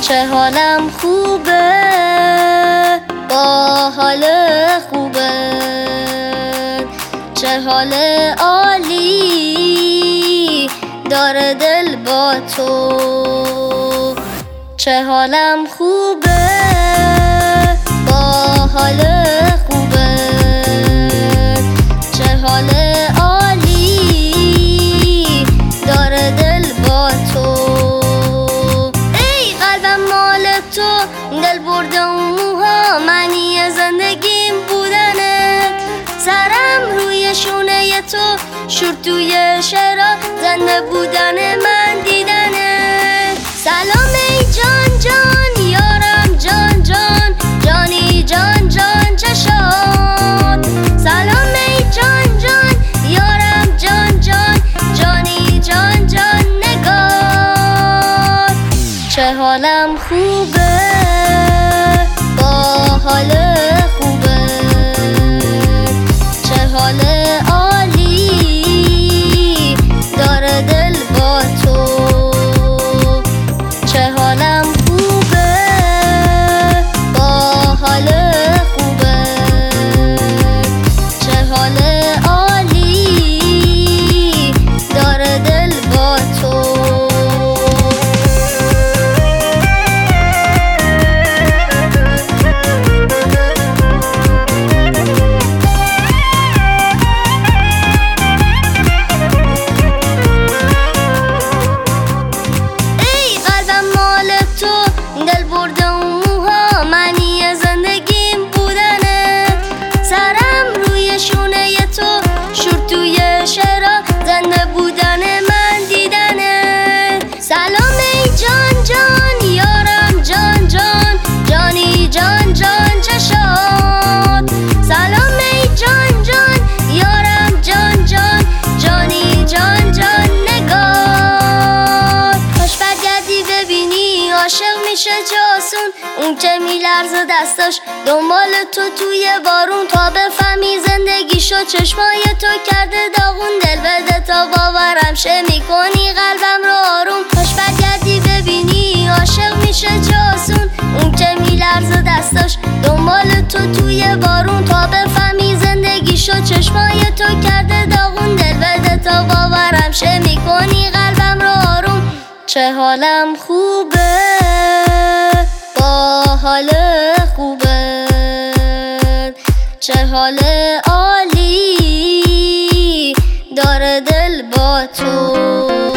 چه حالم خوبه با حال خوبه، چه حال عالی داره دل با تو. چه حالم خوبه با حال خوبه، چه حال عالی داره دل با تو. ای قلبم مال تو، دل برده اون موها معنی زندگیم بودنه. سرم روی شونه تو، شور توی شعرها زنده بودن من دیدنه. سلام ای جان جان یارم، جان جان جانی جان جان چشات. سلام ای جان جان یارم، جان جان جانی جان جان نگات. چه حالم خوبه با حال خوبه، چه حال عالی داره دل با تو. چه حالم خوبه با حال خوبه، چه حال عالی داره دل با تو. دل برده اون موها معنی زندگیم بودنه. سرم روی شونه تو، شور توی شعرها زنده بودن من دیدنه. سلام ای جان جان یارم، جان جان جانی جان جان چشات. سلام ای جان جان یارم، جان جان جانی جان جان نگات. خوش برگردی ببینی عاشق میشه جاسون، اون که میلرزه دستاش دنبال تو توی بارون. تا بفهمی زندگی شد چشمای تو کرده داغون، دل بده تا باورم شه میکنی قلبم رو آروم. خوش برگردی ببینی عاشق میشه جاسون، اون که میلرزه دستاش دنبال تو توی بارون. تا بفهمی زندگی شد چشمای تو کرده داغون، دل بده تا باورم شه میکنی قلبم رو آروم. چه حالم خوبه با حال خوبه، چه حال عالی داره دل با تو.